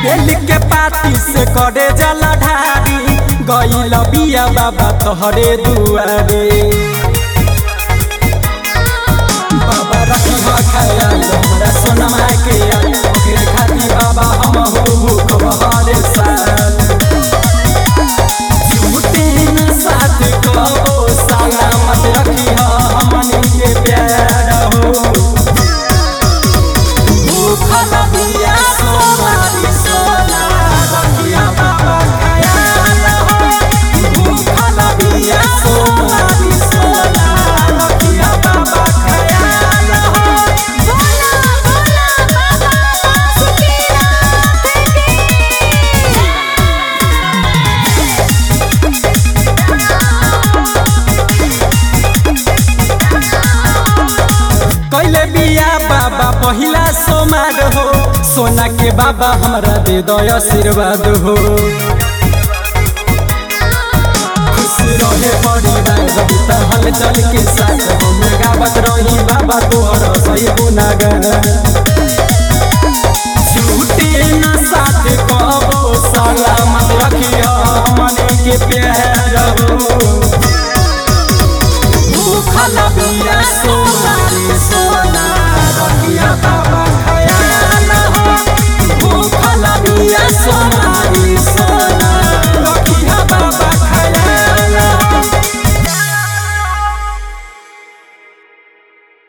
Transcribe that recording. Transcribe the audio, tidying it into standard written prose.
दिल के पाती से करे जला ढारी गइल बिया बाबा तोहरे दुआरे। बाबा रखी हो ख्याल हमरा सोनमा के ओकरे खातिर बाबा हम हो भूख बहारे साल झूठे न साथ कहो सलामत रखी हो हमनी के प्यार हो। भूख बिया सोनारी सोना रखिया बाबा ख्याल हो। भूख बिया सोनारी सोना रखिया बाबा ख्याल हो। कैले बिया बाबा पहिला सोमार हो सोना के बाबा हमरा दे दो आशीर्वाद हो। खुश रहे परिवार रबिता हल चल के साथ हो गावत रही बाबा तोहर सही गुनागान। झूठे न साथ कहो सलामत रखिया हमनी के प्यार हो। भूख बिया सो